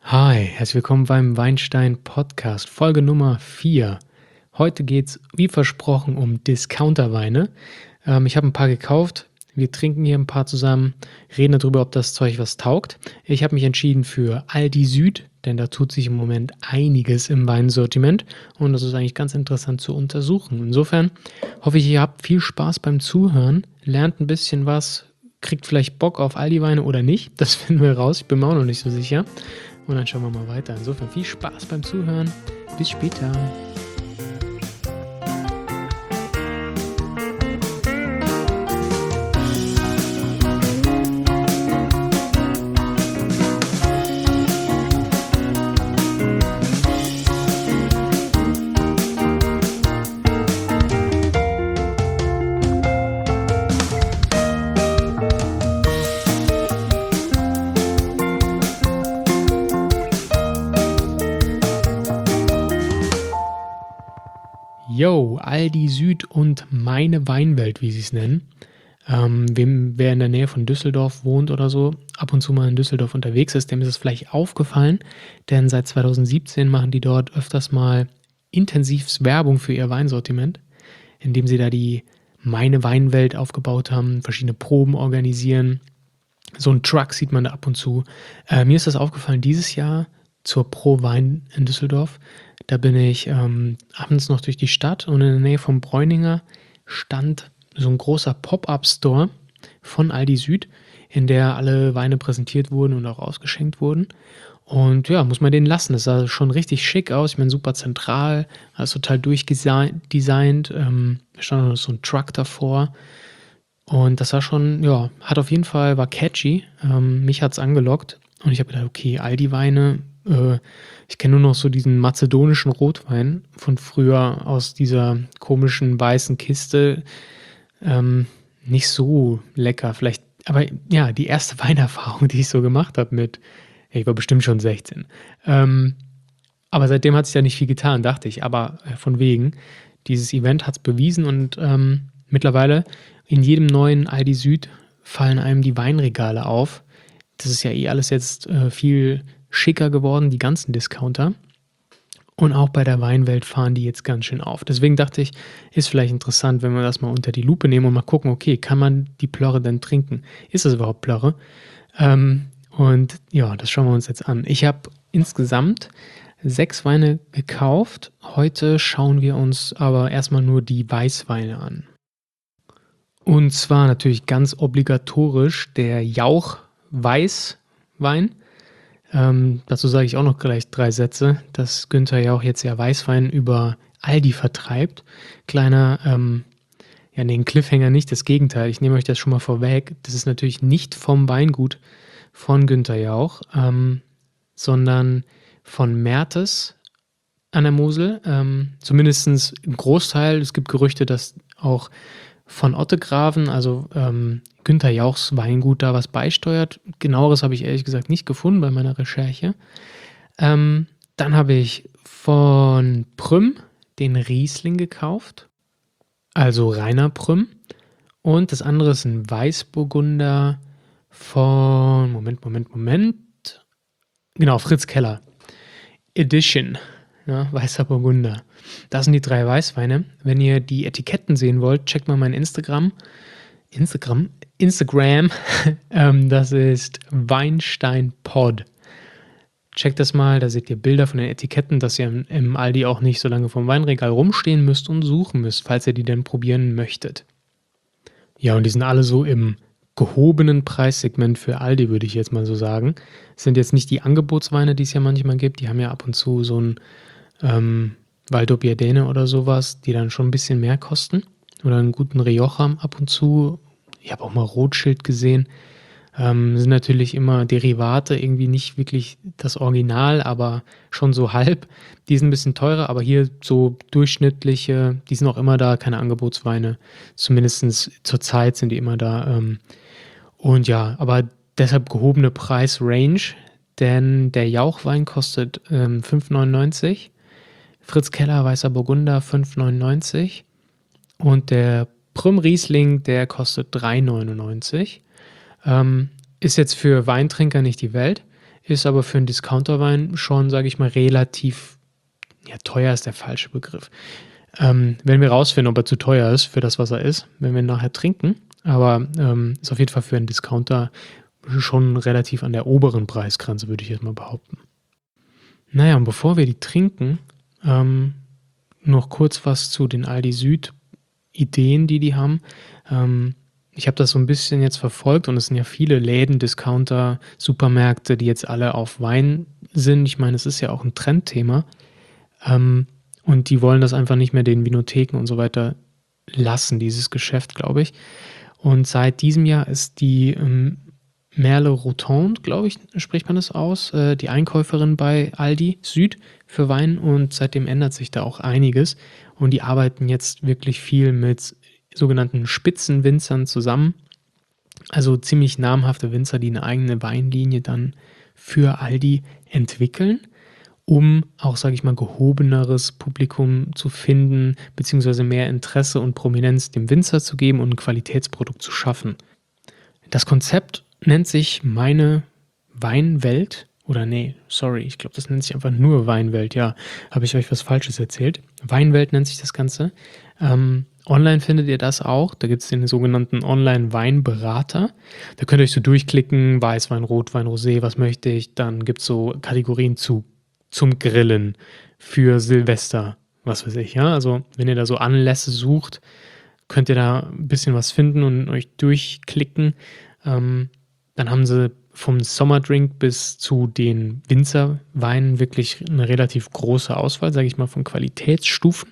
Hi, herzlich willkommen beim Weinstein Podcast, Folge Nummer 4. Heute geht's, wie versprochen, um Discounterweine. Ich habe ein paar gekauft. Wir trinken hier ein paar zusammen, reden darüber, ob das Zeug was taugt. Ich habe mich entschieden für Aldi Süd, denn da tut sich im Moment einiges im Weinsortiment und das ist eigentlich ganz interessant zu untersuchen. Insofern hoffe ich, ihr habt viel Spaß beim Zuhören, lernt ein bisschen was, kriegt vielleicht Bock auf Aldi-Weine oder nicht. Das finden wir raus, ich bin mir auch noch nicht so sicher. Und dann schauen wir mal weiter. Insofern viel Spaß beim Zuhören. Bis später. Yo, Aldi Süd und meine Weinwelt, wie sie es nennen. Wer in der Nähe von Düsseldorf wohnt oder so, ab und zu mal in Düsseldorf unterwegs ist, dem ist es vielleicht aufgefallen, denn seit 2017 machen die dort öfters mal intensiv Werbung für ihr Weinsortiment, indem sie da die Meine Weinwelt aufgebaut haben, verschiedene Proben organisieren. So einen Truck sieht man da ab und zu. Mir ist das aufgefallen dieses Jahr zur Pro Wein in Düsseldorf. Da bin ich abends noch durch die Stadt und in der Nähe vom Bräuninger stand so ein großer Pop-up-Store von Aldi Süd, in der alle Weine präsentiert wurden und auch ausgeschenkt wurden. Und ja, muss man den lassen. Das sah schon richtig schick aus. Ich meine, super zentral, alles total durchdesignt. Da stand noch so ein Truck davor. Und das war schon, ja, war catchy. Mich hat's angelockt. Und ich habe gedacht, okay, Aldi-Weine, ich kenne nur noch so diesen mazedonischen Rotwein von früher aus dieser komischen weißen Kiste. Nicht so lecker, vielleicht, aber ja, die erste Weinerfahrung, die ich so gemacht habe ich war bestimmt schon 16. Aber seitdem hat sich ja nicht viel getan, dachte ich. Aber von wegen, dieses Event hat es bewiesen und mittlerweile in jedem neuen Aldi Süd fallen einem die Weinregale auf. Das ist ja alles jetzt viel schicker geworden, die ganzen Discounter. Und auch bei der Weinwelt fahren die jetzt ganz schön auf. Deswegen dachte ich, ist vielleicht interessant, wenn wir das mal unter die Lupe nehmen und mal gucken, okay, kann man die Plörre denn trinken? Ist das überhaupt Plörre? Und ja, das schauen wir uns jetzt an. Ich habe insgesamt 6 Weine gekauft. Heute schauen wir uns aber erstmal nur die Weißweine an. Und zwar natürlich ganz obligatorisch der Jauch Weißwein. Dazu sage ich auch noch gleich 3 Sätze, dass Günther Jauch jetzt ja Weißwein über Aldi vertreibt. Kleiner, ein Cliffhanger nicht, das Gegenteil. Ich nehme euch das schon mal vorweg. Das ist natürlich nicht vom Weingut von Günther Jauch, sondern von Mertes an der Mosel. Zumindest ein Großteil. Es gibt Gerüchte, dass auch von Ottegraven, also Günther Jauchs Weingut, da was beisteuert. Genaueres habe ich ehrlich gesagt nicht gefunden bei meiner Recherche. Dann habe ich von Prüm den Riesling gekauft, also reiner Prüm. Und das andere ist ein Weißburgunder von, Genau, Fritz Keller Edition, ja, weißer Burgunder. Das sind die 3 Weißweine. Wenn ihr die Etiketten sehen wollt, checkt mal mein Instagram. Das ist WeinsteinPod. Checkt das mal, da seht ihr Bilder von den Etiketten, dass ihr im Aldi auch nicht so lange vom Weinregal rumstehen müsst und suchen müsst, falls ihr die denn probieren möchtet. Ja, und die sind alle so im gehobenen Preissegment für Aldi, würde ich jetzt mal so sagen. Das sind jetzt nicht die Angebotsweine, die es ja manchmal gibt. Die haben ja ab und zu so ein Valdobbiadene oder sowas, die dann schon ein bisschen mehr kosten. Oder einen guten Rioja ab und zu. Ich habe auch mal Rothschild gesehen. Sind natürlich immer Derivate, irgendwie nicht wirklich das Original, aber schon so halb. Die sind ein bisschen teurer, aber hier so durchschnittliche, die sind auch immer da, keine Angebotsweine. Zumindest zur Zeit sind die immer da. Und ja, aber deshalb gehobene Preisrange, denn der Jauchwein kostet 5,99, Fritz Keller Weißer Burgunder 5,99 und der Prüm Riesling, der kostet 3,99. Ist jetzt für Weintrinker nicht die Welt, ist aber für einen Discounterwein schon, sage ich mal, relativ, ja, teuer ist der falsche Begriff. Werden wir rausfinden, ob er zu teuer ist für das, was er ist, wenn wir ihn nachher trinken. Aber ist auf jeden Fall für einen Discounter schon relativ an der oberen Preisgrenze, würde ich jetzt mal behaupten. Naja, und bevor wir die trinken, noch kurz was zu den Aldi Süd Ideen, die haben. Ich habe das so ein bisschen jetzt verfolgt und es sind ja viele Läden, Discounter, Supermärkte, die jetzt alle auf Wein sind. Ich meine, es ist ja auch ein Trendthema. Und die wollen das einfach nicht mehr den Vinotheken und so weiter lassen, dieses Geschäft, glaube ich. Und seit diesem Jahr ist die Merle Rothand, glaube ich, spricht man das aus, die Einkäuferin bei Aldi Süd für Wein, und seitdem ändert sich da auch einiges und die arbeiten jetzt wirklich viel mit sogenannten Spitzenwinzern zusammen, also ziemlich namhafte Winzer, die eine eigene Weinlinie dann für Aldi entwickeln, um auch, sage ich mal, gehobeneres Publikum zu finden, beziehungsweise mehr Interesse und Prominenz dem Winzer zu geben und ein Qualitätsprodukt zu schaffen. Das Konzept nennt sich Meine Weinwelt. Oder nee, sorry, ich glaube, das nennt sich einfach nur Weinwelt. Ja, habe ich euch was Falsches erzählt. Weinwelt nennt sich das Ganze. Online findet ihr das auch. Da gibt es den sogenannten Online-Weinberater. Da könnt ihr euch so durchklicken, Weißwein, Rotwein, Rosé, was möchte ich. Dann gibt es so Kategorien zum Grillen, für Silvester, was weiß ich. Ja? Also wenn ihr da so Anlässe sucht, könnt ihr da ein bisschen was finden und euch durchklicken. Dann haben sie vom Sommerdrink bis zu den Winzerweinen wirklich eine relativ große Auswahl, sage ich mal, von Qualitätsstufen.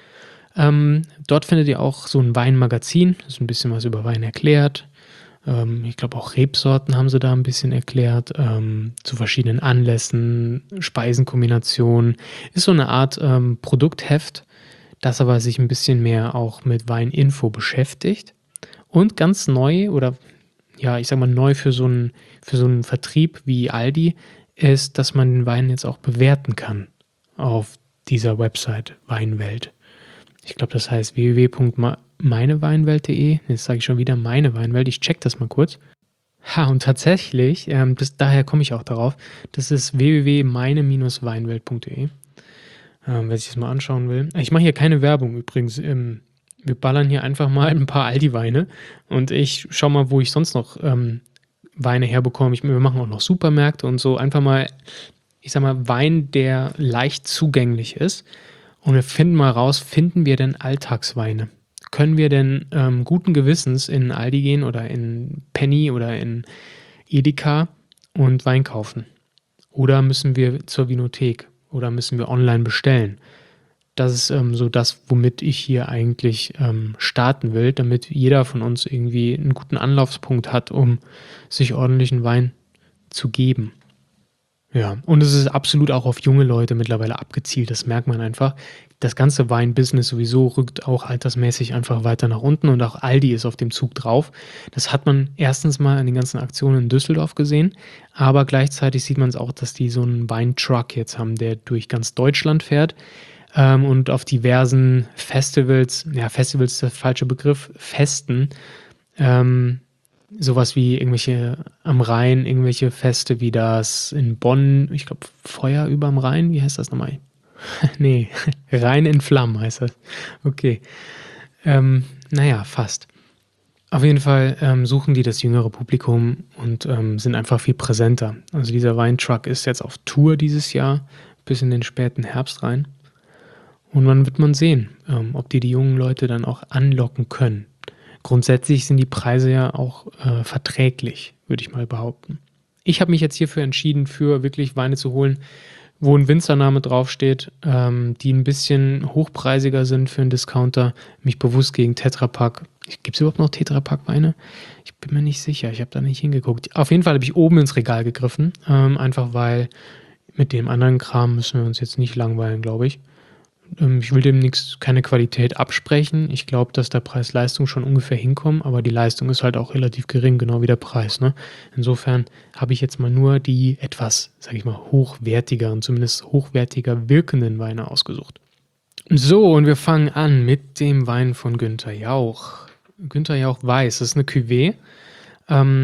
Dort findet ihr auch so ein Weinmagazin, das ist ein bisschen was über Wein erklärt. Ich glaube auch Rebsorten haben sie da ein bisschen erklärt, zu verschiedenen Anlässen, Speisenkombinationen. Ist so eine Art Produktheft, das aber sich ein bisschen mehr auch mit Weininfo beschäftigt. Und ganz neu, oder ja, ich sag mal neu für so einen Vertrieb wie Aldi, ist, dass man den Wein jetzt auch bewerten kann auf dieser Website Weinwelt. Ich glaube, das heißt www.meineweinwelt.de. Jetzt sage ich schon wieder meine Weinwelt. Ich check das mal kurz. Und tatsächlich, daher komme ich auch darauf, das ist www.meine-weinwelt.de. Wer sich das mal anschauen will. Ich mache hier keine Werbung übrigens. Wir ballern hier einfach mal ein paar Aldi-Weine und ich schaue mal, wo ich sonst noch Weine herbekomme. Wir machen auch noch Supermärkte und so. Einfach mal, ich sag mal, Wein, der leicht zugänglich ist. Und wir finden mal raus, finden wir denn Alltagsweine? Können wir denn guten Gewissens in Aldi gehen oder in Penny oder in Edeka und Wein kaufen? Oder müssen wir zur Vinothek? Oder müssen wir online bestellen? Das ist so das, womit ich hier eigentlich starten will, damit jeder von uns irgendwie einen guten Anlaufspunkt hat, um sich ordentlichen Wein zu geben. Ja, und es ist absolut auch auf junge Leute mittlerweile abgezielt, das merkt man einfach. Das ganze Weinbusiness sowieso rückt auch altersmäßig einfach weiter nach unten und auch Aldi ist auf dem Zug drauf. Das hat man erstens mal an den ganzen Aktionen in Düsseldorf gesehen, aber gleichzeitig sieht man es auch, dass die so einen Weintruck jetzt haben, der durch ganz Deutschland fährt. Und auf diversen Festivals, ja, Festivals ist der falsche Begriff, Festen, sowas wie irgendwelche am Rhein, irgendwelche Feste wie das in Bonn, ich glaube Feuer überm Rhein, wie heißt das nochmal? Nee, Rhein in Flammen heißt das. Okay. Naja, fast. Auf jeden Fall suchen die das jüngere Publikum und sind einfach viel präsenter. Also dieser Weintruck ist jetzt auf Tour dieses Jahr, bis in den späten Herbst rein. Und dann wird man sehen, ob die jungen Leute dann auch anlocken können. Grundsätzlich sind die Preise ja auch verträglich, würde ich mal behaupten. Ich habe mich jetzt hierfür entschieden, für wirklich Weine zu holen, wo ein Winzername draufsteht, die ein bisschen hochpreisiger sind für einen Discounter, mich bewusst gegen Tetra Pak. Gibt es überhaupt noch Tetra Pak Weine? Ich bin mir nicht sicher, ich habe da nicht hingeguckt. Auf jeden Fall habe ich oben ins Regal gegriffen, einfach weil mit dem anderen Kram müssen wir uns jetzt nicht langweilen, glaube ich. Ich will dem keine Qualität absprechen. Ich glaube, dass der Preis-Leistung schon ungefähr hinkommen, aber die Leistung ist halt auch relativ gering, genau wie der Preis. Ne? Insofern habe ich jetzt mal nur die etwas, sage ich mal, hochwertigeren, zumindest hochwertiger wirkenden Weine ausgesucht. So, und wir fangen an mit dem Wein von Günther Jauch. Günther Jauch Weiß, das ist eine Cuvée.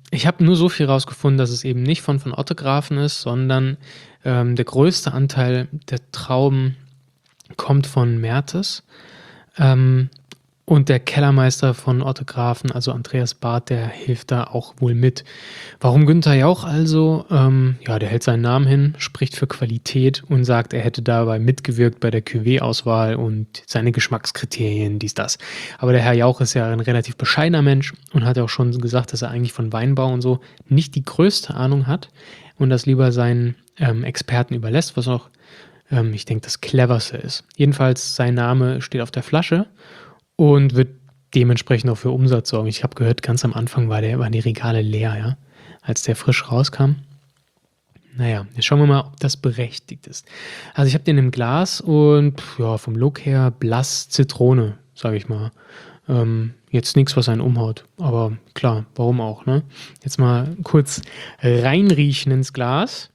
Ich habe nur so viel rausgefunden, dass es eben nicht von Ottografen ist, sondern der größte Anteil der Trauben kommt von Meertes. Und der Kellermeister von Ottografen, also Andreas Barth, der hilft da auch wohl mit. Warum Günther Jauch also? Ja, der hält seinen Namen hin, spricht für Qualität und sagt, er hätte dabei mitgewirkt bei der Cuvée-Auswahl und seine Geschmackskriterien, dies, das. Aber der Herr Jauch ist ja ein relativ bescheidener Mensch und hat auch schon gesagt, dass er eigentlich von Weinbau und so nicht die größte Ahnung hat und das lieber seinen Experten überlässt, was auch, ich denke, das Cleverste ist. Jedenfalls, sein Name steht auf der Flasche und wird dementsprechend auch für Umsatz sorgen. Ich habe gehört, ganz am Anfang waren die Regale leer, ja, als der frisch rauskam. Naja, jetzt schauen wir mal, ob das berechtigt ist. Also ich habe den im Glas und ja, vom Look her blass Zitrone, sage ich mal. Jetzt nichts, was einen umhaut, aber klar, warum auch, ne? Jetzt mal kurz reinriechen ins Glas.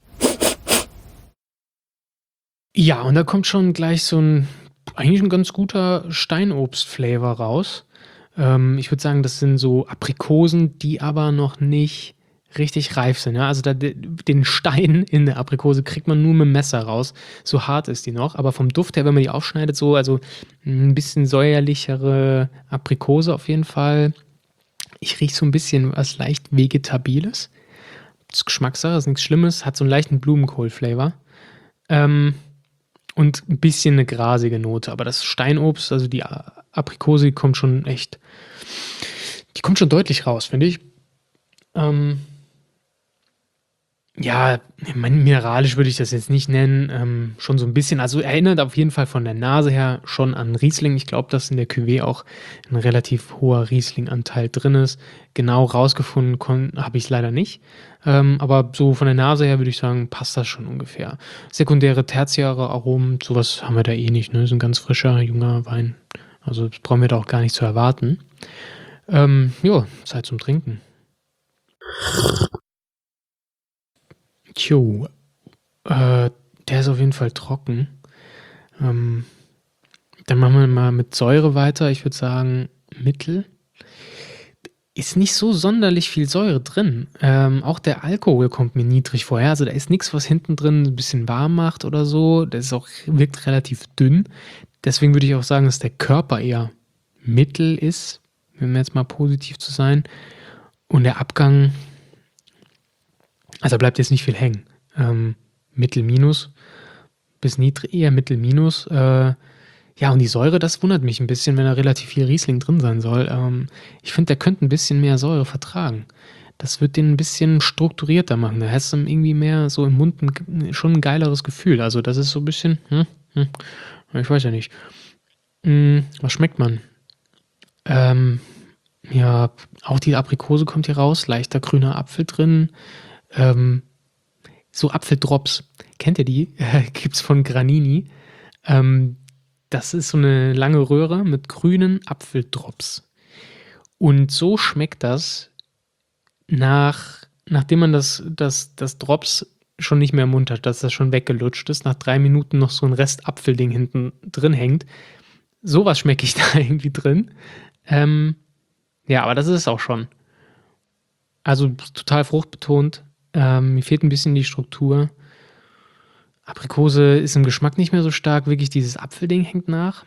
Ja, und da kommt schon gleich eigentlich ein ganz guter Steinobst-Flavor raus. Ich würde sagen, das sind so Aprikosen, die aber noch nicht richtig reif sind. Ja? Also den Stein in der Aprikose kriegt man nur mit dem Messer raus. So hart ist die noch. Aber vom Duft her, wenn man die aufschneidet, also ein bisschen säuerlichere Aprikose auf jeden Fall. Ich rieche so ein bisschen was leicht Vegetabiles. Das ist Geschmackssache, ist nichts Schlimmes. Hat so einen leichten Blumenkohl-Flavor. Und ein bisschen eine grasige Note. Aber das Steinobst, also die Aprikose, die kommt schon deutlich raus, finde ich. Ja, mineralisch würde ich das jetzt nicht nennen. Schon so ein bisschen, also erinnert auf jeden Fall von der Nase her schon an Riesling. Ich glaube, dass in der Cuvée auch ein relativ hoher Riesling-Anteil drin ist. Genau rausgefunden habe ich es leider nicht. Aber so von der Nase her würde ich sagen, passt das schon ungefähr. Sekundäre, tertiäre Aromen, sowas haben wir da eh nicht. Ne? So ein ganz frischer, junger Wein. Also das brauchen wir da auch gar nicht zu erwarten. Ja, Zeit zum Trinken. Tjo, der ist auf jeden Fall trocken. Dann machen wir mal mit Säure weiter. Ich würde sagen, mittel. Ist nicht so sonderlich viel Säure drin. Auch der Alkohol kommt mir niedrig vorher. Also da ist nichts, was hinten drin ein bisschen warm macht oder so. Wirkt relativ dünn. Deswegen würde ich auch sagen, dass der Körper eher mittel ist, wenn wir jetzt mal positiv zu sein. Und der Abgang, also bleibt jetzt nicht viel hängen. Mittel minus bis niedrig, eher mittel minus. Ja, und die Säure, das wundert mich ein bisschen, wenn da relativ viel Riesling drin sein soll. Ich finde, der könnte ein bisschen mehr Säure vertragen. Das wird den ein bisschen strukturierter machen. Da hast du irgendwie mehr so im Mund schon ein geileres Gefühl. Also das ist so ein bisschen, ich weiß ja nicht. Was schmeckt man? Ja, auch die Aprikose kommt hier raus. Leichter grüner Apfel drin. So Apfeldrops. Kennt ihr die? Gibt's von Granini. Das ist so eine lange Röhre mit grünen Apfeldrops. Und so schmeckt das nachdem man das Drops schon nicht mehr im Mund hat, dass das schon weggelutscht ist, nach 3 Minuten noch so ein Rest Apfelding hinten drin hängt. Sowas schmecke ich da irgendwie drin. Ja, aber das ist es auch schon. Also total fruchtbetont. Mir fehlt ein bisschen die Struktur. Aprikose ist im Geschmack nicht mehr so stark. Wirklich dieses Apfelding hängt nach.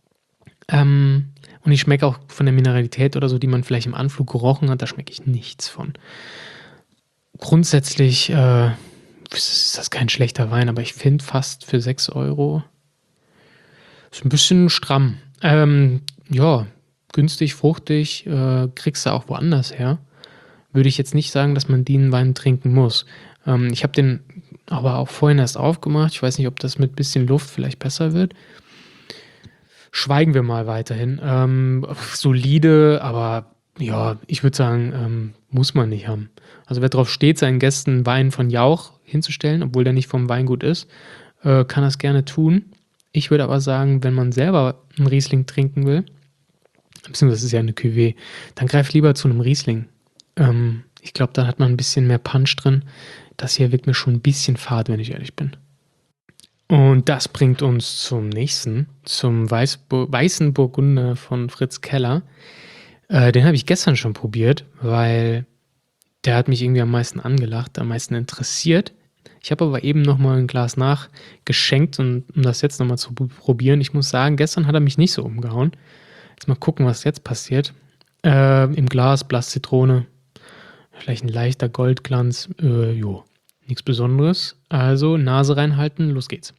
Und ich schmecke auch von der Mineralität oder so, die man vielleicht im Anflug gerochen hat, da schmecke ich nichts von. Grundsätzlich ist das kein schlechter Wein, aber ich finde fast für 6 Euro ist ein bisschen stramm. Ja, günstig, fruchtig, kriegst du auch woanders her. Würde ich jetzt nicht sagen, dass man den Wein trinken muss. Ich habe den aber auch vorhin erst aufgemacht. Ich weiß nicht, ob das mit bisschen Luft vielleicht besser wird. Schweigen wir mal weiterhin. Solide, aber ja, ich würde sagen, muss man nicht haben. Also wer drauf steht, seinen Gästen Wein von Jauch hinzustellen, obwohl der nicht vom Weingut ist, kann das gerne tun. Ich würde aber sagen, wenn man selber einen Riesling trinken will, beziehungsweise das ist ja eine Cuvée, dann greif lieber zu einem Riesling. Ich glaube, da hat man ein bisschen mehr Punch drin. Das hier wirkt mir schon ein bisschen fad, wenn ich ehrlich bin. Und das bringt uns zum nächsten, zum Weißen Burgunder von Fritz Keller. Den habe ich gestern schon probiert, weil Der hat mich irgendwie am meisten angelacht, am meisten interessiert. Ich habe aber eben noch mal 'n Glas nachgeschenkt und um das jetzt noch mal zu probieren. Ich muss sagen, gestern hat er mich nicht so umgehauen. Jetzt mal gucken, was jetzt passiert. Im Glas Blass Zitrone, vielleicht ein leichter Goldglanz, jo, nix Besonderes. Also Nase reinhalten, los geht's.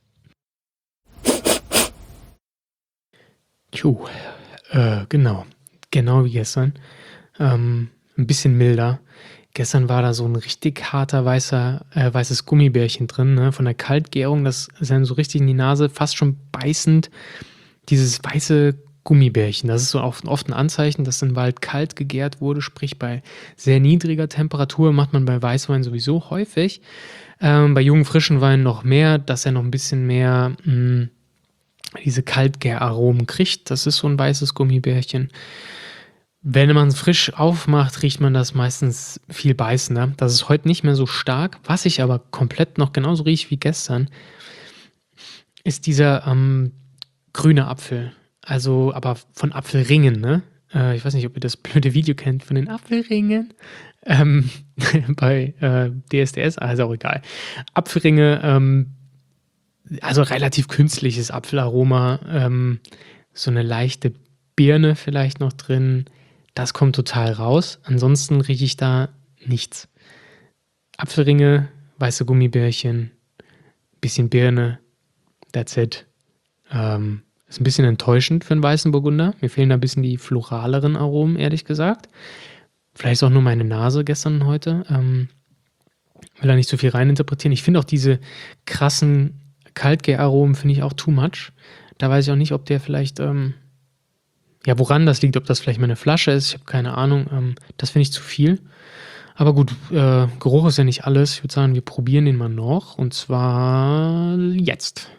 Tju, genau. Genau wie gestern. 'N bisschen milder. Gestern war da so 'n richtig harter weißes Gummibärchen drin, ne, von der Kaltgärung. Das ist einem so richtig in die Nase, fast schon beißend. Dieses weiße Gummibärchen, das ist so oft 'n Anzeichen, dass im Wald kalt gegärt wurde, sprich bei sehr niedriger Temperatur, macht man bei Weißwein sowieso häufig. Bei jungen, frischen Weinen noch mehr, dass er noch 'n bisschen mehr, diese Kaltgäraromen kriegt. Das ist so 'n weißes Gummibärchen. Wenn man's frisch aufmacht, riecht man das meistens viel beißender. Das ist heute nicht mehr so stark. Was ich aber komplett noch genauso rieche wie gestern, ist dieser, grüne Apfel. Also, aber von Apfelringen, ne? Ich weiß nicht, ob ihr das blöde Video kennt von den Apfelringen, ähm, bei, DSDS, ist auch egal. Apfelringe, also relativ künstliches Apfelaroma, so 'ne leichte Birne vielleicht noch drin. Das kommt total raus. Ansonsten rieche ich da nichts. Apfelringe, weiße Gummibärchen, bisschen Birne, that's it. Ist 'n bisschen enttäuschend für 'n weißen Burgunder. Mir fehlen da 'n bisschen die floraleren Aromen, ehrlich gesagt. Vielleicht ist auch nur meine Nase gestern und heute. Will da nicht so viel reininterpretieren. Ich finde auch diese krassen Kaltgäraromen finde ich auch too much. Da weiß ich auch nicht, ob der vielleicht, ja, woran das liegt, ob das vielleicht meine Flasche ist, ich habe keine Ahnung. Das finde ich zu viel. Aber gut, Geruch ist ja nicht alles. Ich würde sagen, wir probieren den mal noch und zwar jetzt.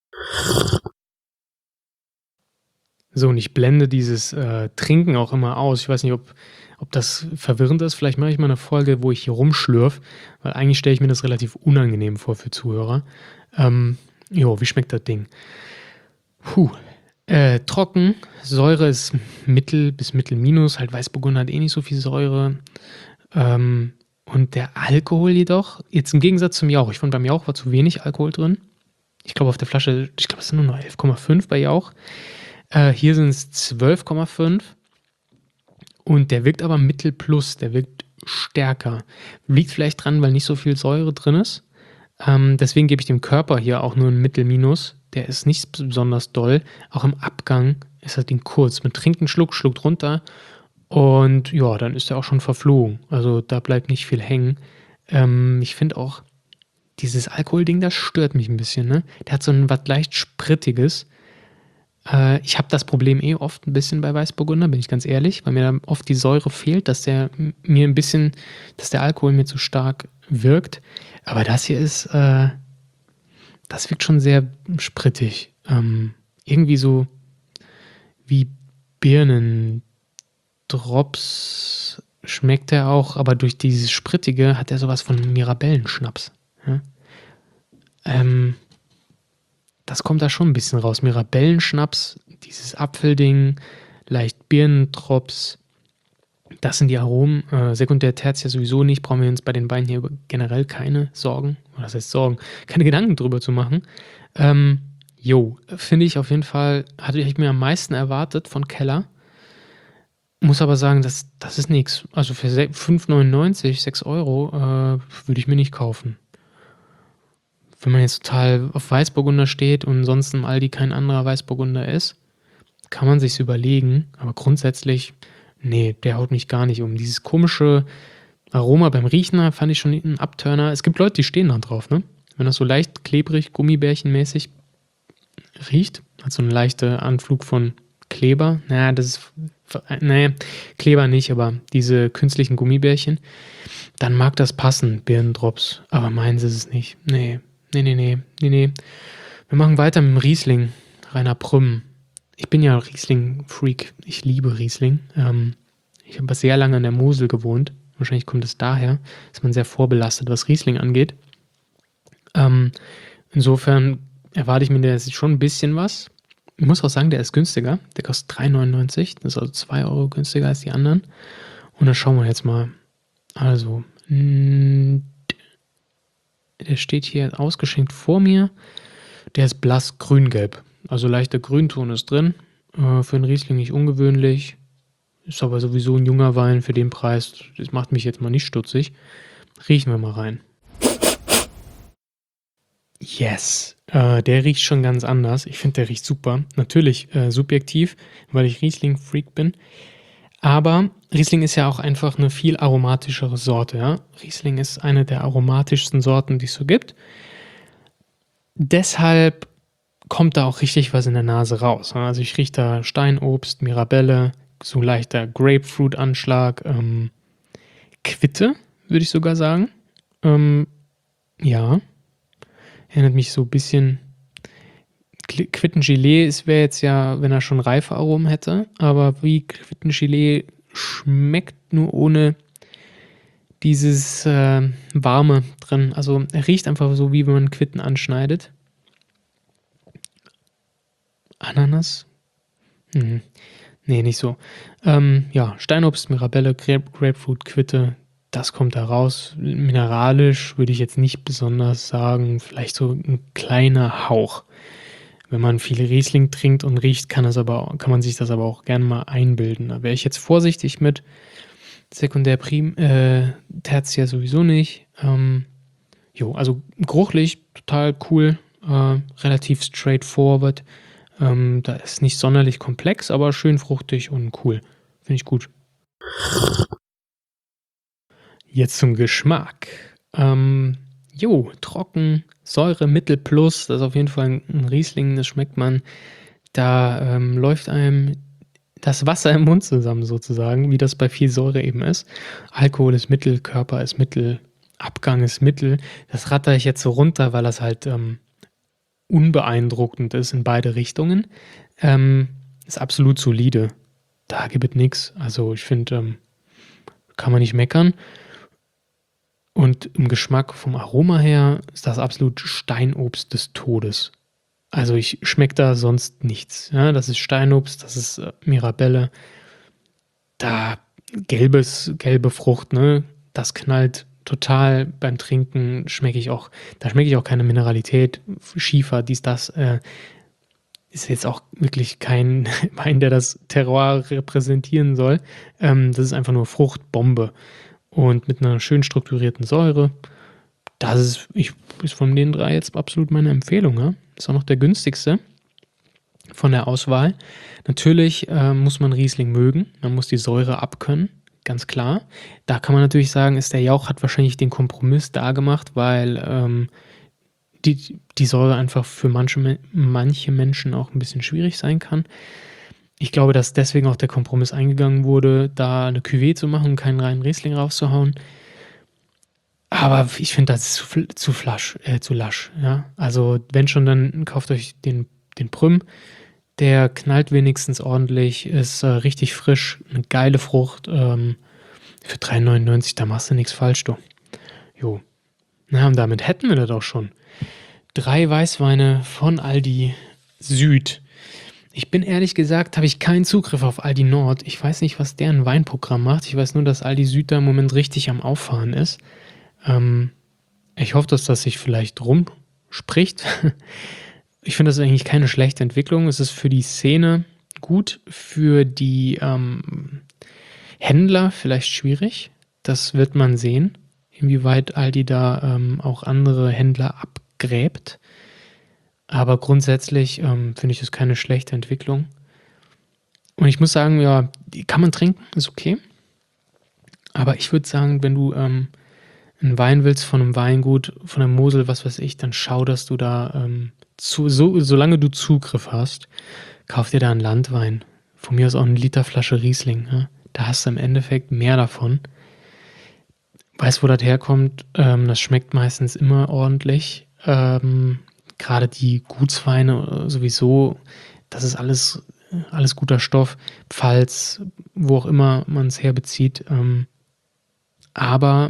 So, und ich blende dieses, Trinken auch immer aus. Ich weiß nicht, ob das verwirrend ist. Vielleicht mache ich mal 'ne Folge, wo ich hier rumschlürfe, weil eigentlich stelle ich mir das relativ unangenehm vor für Zuhörer. Jo, wie schmeckt das Ding? Puh. Trocken, Säure ist mittel bis mittel-minus, halt Weißburgunder hat eh nicht so viel Säure. Und der Alkohol jedoch, jetzt im Gegensatz zum Jauch, ich fand beim Jauch war zu wenig Alkohol drin. Ich glaube auf der Flasche, ich glaube, es sind nur noch 11,5 bei Jauch. Hier sind's 12,5 und der wirkt aber mittel plus, der wirkt stärker. Liegt vielleicht dran, weil nicht so viel Säure drin ist. Deswegen gebe ich dem Körper hier auch nur 'n mittel-minus. Der ist nicht besonders doll. Auch im Abgang ist das Ding kurz. Man trinkt 'n Schluck, schluckt runter und ja, dann ist der auch schon verflogen. Also, da bleibt nicht viel hängen. Ich finde auch, dieses Alkoholding, das stört mich 'n bisschen, ne? Der hat so 'n was leicht Sprittiges. Ich habe das Problem eh oft 'n bisschen bei Weißburgunder, bin ich ganz ehrlich, weil mir dann oft die Säure fehlt, dass der mir 'n bisschen dass der Alkohol mir zu stark wirkt. Aber das hier ist, das wirkt schon sehr sprittig. Irgendwie so wie Birnendrops schmeckt er auch, aber durch dieses Sprittige hat er so was von Mirabellenschnaps, ja? Das kommt da schon 'n bisschen raus. Mirabellenschnaps, dieses Apfelding, leicht Birnendrops. Das sind die Aromen. Sekundär, Tertiär sowieso nicht. Brauchen wir uns bei den Weinen hier generell keine Sorgen, oder was heißt Sorgen, keine Gedanken drüber zu machen. Jo, finde ich auf jeden Fall hatte ich mir am meisten erwartet von Keller. Muss aber sagen, das ist nix. Also für 5,99 €, 6 €, würde ich mir nicht kaufen. Wenn man jetzt total auf Weißburgunder steht und sonst im Aldi kein anderer Weißburgunder ist, kann man sich's überlegen, aber grundsätzlich, ne, der haut mich gar nicht um. Dieses komische Aroma beim Riechen fand ich schon 'n Abturner. Es gibt Leute, die stehen da drauf, ne? Wenn das so leicht klebrig, gummibärchenmäßig riecht, hat so 'n leichter Anflug von Kleber. Na ja, das ist ne, Kleber nicht, aber diese künstlichen Gummibärchen, dann mag das passen, Birnendrops, aber meins ist es nicht. Ne. Ne, ne, ne. Ne, ne. Wir machen weiter mit'm Riesling, Rainer Prüm. Ich bin ja Riesling-Freak. Ich liebe Riesling. Ich habe sehr lange an der Mosel gewohnt. Wahrscheinlich kommt es daher. Ist man sehr vorbelastet, was Riesling angeht. Insofern erwarte ich mir da jetzt schon 'n bisschen was. Ich muss auch sagen, der ist günstiger. Der kostet 3,99 €. Das ist also 2 € günstiger als die anderen. Und dann schauen wir jetzt mal. Also, der steht hier ausgeschenkt vor mir. Der ist blass grün-gelb. Also leichter Grünton ist drin. Für einen Riesling nicht ungewöhnlich. Ist aber sowieso ein junger Wein für den Preis. Das macht mich jetzt mal nicht stutzig. Riechen wir mal rein. Yes, der riecht schon ganz anders. Ich finde, der riecht super. Natürlich subjektiv, weil ich Riesling-Freak bin. Aber Riesling ist ja auch einfach eine viel aromatischere Sorte. Ja? Riesling ist eine der aromatischsten Sorten, die es so gibt. Deshalb kommt da auch richtig was in der Nase raus. Ja? Also ich rieche da Steinobst, Mirabelle, so leichter Grapefruit-Anschlag, Quitte, würde ich sogar sagen. Ja, erinnert mich so ein bisschen. Quittengelee wäre jetzt ja, wenn er schon reife Aromen hätte, aber wie Quittengelee schmeckt nur ohne dieses Warme drin. Also er riecht einfach so, wie wenn man Quitten anschneidet. Ananas? Nee, nicht so. Ja, Steinobst, Mirabelle, Grapefruit, Quitte, das kommt da raus. Mineralisch würde ich jetzt nicht besonders sagen, vielleicht so ein kleiner Hauch. Wenn man viel Riesling trinkt und riecht, kann man sich das aber auch gerne mal einbilden. Da wäre ich jetzt vorsichtig mit. Sekundär, Tertiär sowieso nicht. Also geruchlich total cool, relativ straightforward. Da ist nicht sonderlich komplex, aber schön fruchtig und cool. Finde ich gut. Jetzt zum Geschmack. Trocken, Säure, Mittel plus. Das ist auf jeden Fall ein Riesling, das schmeckt man. Da läuft einem das Wasser im Mund zusammen sozusagen, wie das bei viel Säure eben ist. Alkohol ist Mittel, Körper ist Mittel, Abgang ist Mittel. Das ratter ich jetzt so runter, weil das halt unbeeindruckend ist in beide Richtungen. Ist absolut solide. Da gibt es nichts. Also ich finde, kann man nicht meckern. Und im Geschmack vom Aroma her ist das absolut Steinobst des Todes. Also ich schmecke da sonst nichts. Ja, das ist Steinobst, das ist Mirabelle. Da gelbe Frucht, ne? Das knallt total beim Trinken. Da schmecke ich auch keine Mineralität. Schiefer, dies, das. Ist jetzt auch wirklich kein Wein, der das Terroir repräsentieren soll. Das ist einfach nur Fruchtbombe. Und mit einer schön strukturierten Säure. Das ist von den drei jetzt absolut meine Empfehlung. Ja? Ist auch noch der günstigste von der Auswahl. Natürlich muss man Riesling mögen. Man muss die Säure abkönnen, ganz klar. Da kann man natürlich sagen, der Jauch hat wahrscheinlich den Kompromiss da gemacht, weil die Säure einfach für manche Menschen auch ein bisschen schwierig sein kann. Ich glaube, dass deswegen auch der Kompromiss eingegangen wurde, da eine Cuvée zu machen und keinen reinen Riesling rauszuhauen. Aber ich finde, das ist zu lasch. Ja? Also wenn schon, dann kauft euch den Prüm. Der knallt wenigstens ordentlich, ist richtig frisch, eine geile Frucht. Für 3,99, da machst du nichts falsch, du. Jo. Na, und damit hätten wir das auch schon. 3 Weißweine von Aldi Süd. Ich bin ehrlich gesagt, habe ich keinen Zugriff auf Aldi Nord. Ich weiß nicht, was deren Weinprogramm macht. Ich weiß nur, dass Aldi Süd da im Moment richtig am Auffahren ist. Ich hoffe, dass das sich vielleicht rumspricht. Ich finde das eigentlich keine schlechte Entwicklung. Es ist für die Szene gut, für die Händler vielleicht schwierig. Das wird man sehen, inwieweit Aldi da auch andere Händler abgräbt. Aber grundsätzlich finde ich das keine schlechte Entwicklung. Und ich muss sagen, ja, die kann man trinken, ist okay. Aber ich würde sagen, wenn du einen Wein willst von einem Weingut, von der Mosel, was weiß ich, dann schau, dass du da solange du Zugriff hast, kauf dir da einen Landwein. Von mir aus auch eine Literflasche Riesling. Ja? Da hast du im Endeffekt mehr davon. Weißt, wo das herkommt? Das schmeckt meistens immer ordentlich. Gerade die Gutsweine sowieso, das ist alles guter Stoff. Pfalz, wo auch immer man es herbezieht. Aber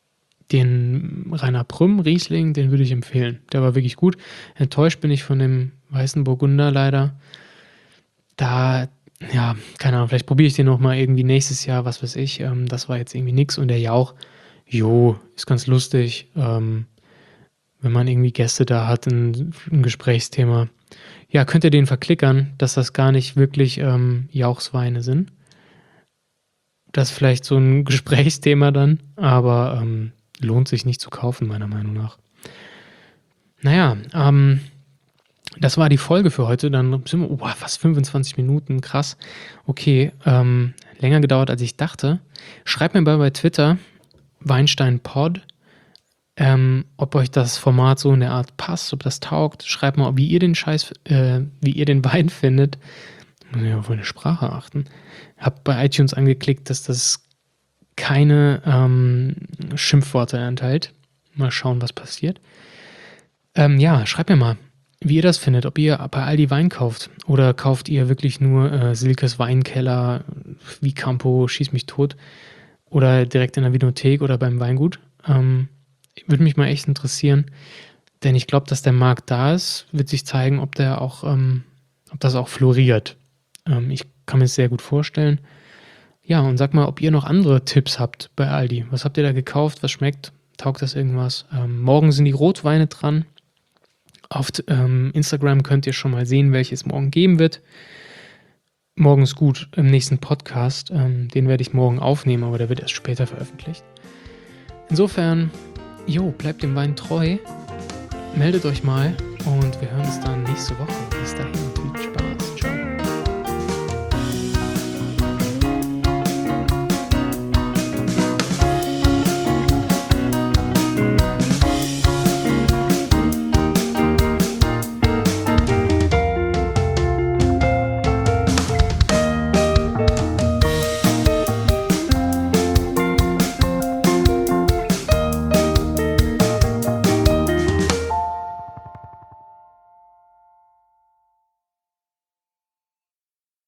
den Rainer Prüm Riesling, den würde ich empfehlen. Der war wirklich gut. Enttäuscht bin ich von dem weißen Burgunder leider. Da Ja, keine Ahnung, vielleicht probiere ich den noch mal irgendwie nächstes Jahr, was weiß ich. Das war jetzt irgendwie nix. Und der Jauch, jo, ist ganz lustig, wenn man irgendwie Gäste da hat, ein Gesprächsthema. Ja, könnt ihr den verklickern, dass das gar nicht wirklich Jauchsweine sind. Das ist vielleicht so ein Gesprächsthema dann, aber lohnt sich nicht zu kaufen, meiner Meinung nach. Naja, das war die Folge für heute. Dann sind wir, fast 25 Minuten, krass. Okay, länger gedauert, als ich dachte. Schreibt mir bei Twitter, WeinsteinPod, ob euch das Format so in der Art passt, ob das taugt. Schreibt mal, wie ihr den wie ihr den Wein findet. Muss ich auf meine Sprache achten. Hab bei iTunes angeklickt, dass das keine Schimpfworte enthält. Mal schauen, was passiert. Ja, schreibt mir mal, wie ihr das findet, ob ihr bei Aldi Wein kauft oder kauft ihr wirklich nur Silkes Weinkeller, wie Campo, schieß mich tot oder direkt in der Vinothek oder beim Weingut. Würde mich mal echt interessieren, denn ich glaube, dass der Markt da ist, wird sich zeigen, ob das auch floriert. Ich kann mir das sehr gut vorstellen. Ja, und sag mal, ob ihr noch andere Tipps habt bei Aldi. Was habt ihr da gekauft? Was schmeckt? Taugt das irgendwas? Morgen sind die Rotweine dran. Auf Instagram könnt ihr schon mal sehen, welche es morgen geben wird. Morgen ist gut im nächsten Podcast. Den werde ich morgen aufnehmen, aber der wird erst später veröffentlicht. Insofern, bleibt dem Wein treu. Meldet euch mal und wir hören uns dann nächste Woche. Bis dahin, viel Spaß. Ciao.